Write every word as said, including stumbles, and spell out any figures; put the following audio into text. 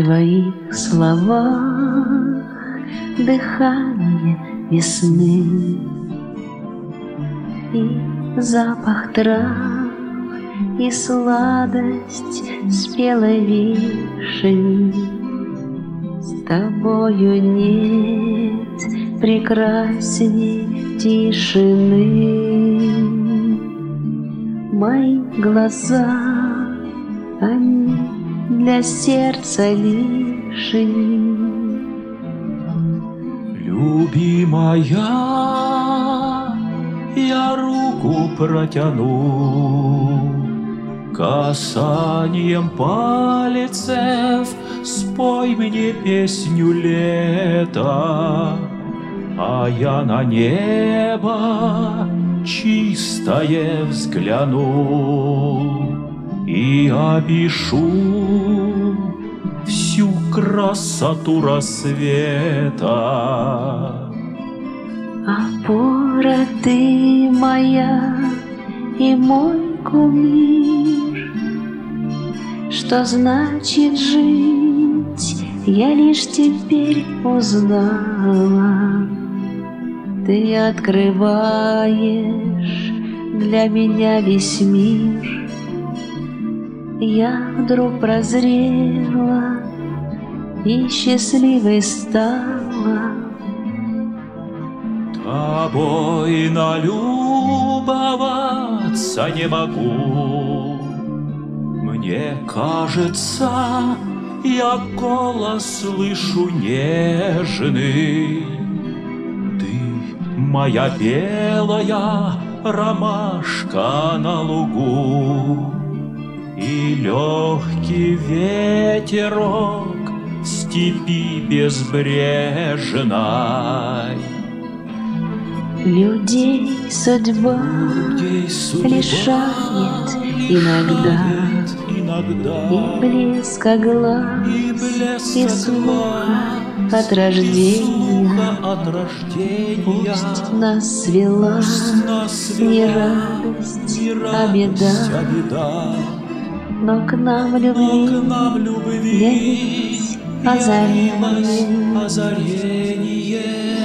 твоих словах дыхание весны и запах трав, и сладость спелой вишни. С тобою нет прекрасней тишины. Мои глаза, они для сердца лишние. Любимая, я руку протяну, касанием пальцев спой мне песню лета, а я на небо чистое взгляну и опишу всю красоту рассвета. Опора ты моя и мой кумир. Что значит жить, я лишь теперь узнала. Ты открываешь для меня весь мир. Я вдруг прозрела и счастливой стала. Тобой налюбоваться не могу. Мне кажется, я голос слышу нежный. Ты моя белая ромашка на лугу, и легкий ветерок в степи безбрежной. Людей судьба, Людей судьба лишает иногда, иногда, и блеска глаз, и, блеска и слуха глаз, от рождения. И от рождения. Пусть нас свела, Пусть нас свела не радость, не а радость, беда. а беда. Но к нам Но любви, к нам любви явилось озарение. озарение.